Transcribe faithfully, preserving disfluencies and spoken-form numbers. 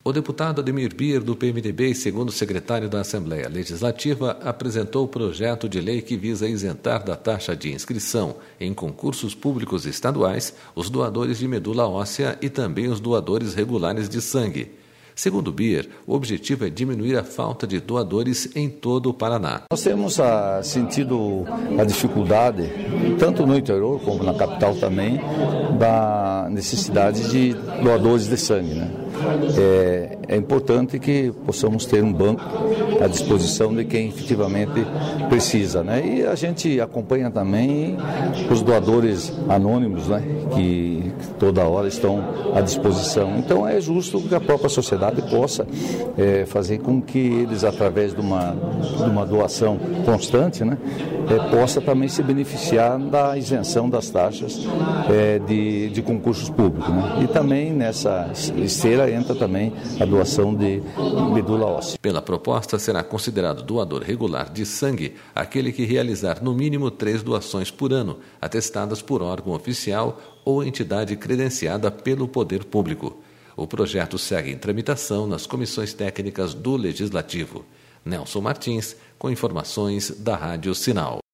O deputado Ademir Bier, do P M D B, segundo o secretário da Assembleia Legislativa, apresentou o projeto de lei que visa isentar da taxa de inscrição em concursos públicos estaduais os doadores de medula óssea e também os doadores regulares de sangue. Segundo Bier, o objetivo é diminuir a falta de doadores em todo o Paraná. Nós temos a, sentido a dificuldade, tanto no interior como na capital também, da necessidade de doadores de sangue, né? É, é importante que possamos ter um banco à disposição de quem efetivamente precisa, né? E a gente acompanha também os doadores anônimos, né? Que toda hora estão à disposição. Então é justo que a própria sociedade possa é, fazer com que eles, através de uma, de uma doação constante, né? É, possa também se beneficiar da isenção das taxas é, de, de concursos públicos, né? E também nessa esteira entra também a doação de medula óssea. Pela proposta, será considerado doador regular de sangue aquele que realizar no mínimo três doações por ano, atestadas por órgão oficial ou entidade credenciada pelo poder público. O projeto segue em tramitação nas comissões técnicas do Legislativo. Nelson Martins, com informações da Rádio Sinal.